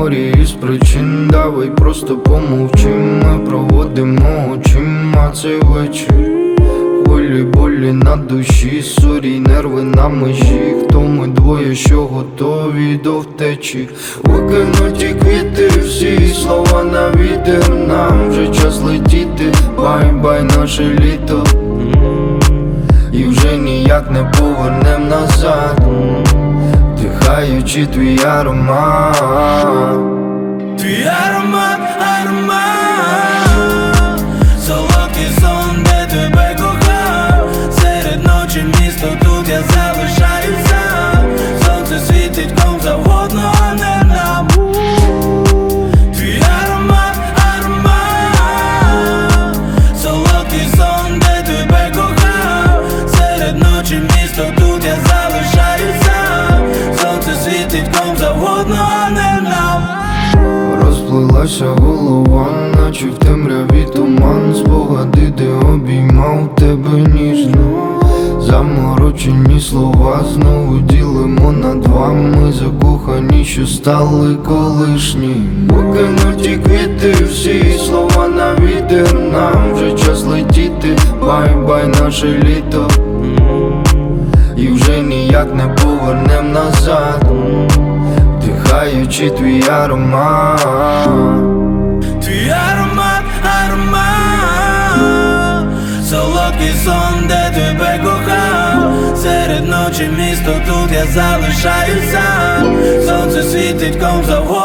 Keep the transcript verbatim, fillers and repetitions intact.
морі із причин, давай просто помовчим. Ми проводимо очима цей вечір. Хвилі болі на душі, сорі, нерви на межі. Хто ми двоє, що готові до втечі? Викинуті квіти, всі слова на вітер. Нам вже час летіти, бай-бай наше літо. І вже ніяк не повернем назад, вдихаючи твій аромат. Твій аромат, аромат, солодкий сон, де тебе кохав. Серед ночі місто, тут я залишаюся. Сонце світить ком завгодно, а не нам. Твій аромат, аромат, солодкий сон, де тебе кохав. Серед ночі місто, тут я залишаюся. Сонце світить ком завгодно, а не нам. Розплилася голова, наче в темряві туман. Спогади, де обіймав тебе ніжно. Заморочені слова знову ділимо на два. Ми закохані, що стали колишні. Викинуті квіти, всі слова на вітер. Нам вже час летіти, бай-бай наше літо. І вже ніяк не повернем назад, вдихаючи твій аромат. Твій аромат, аромат, солодкий сон, де тебе кохав. Серед ночі місто, тут я залишаюся. Сонце світить ком завгодно.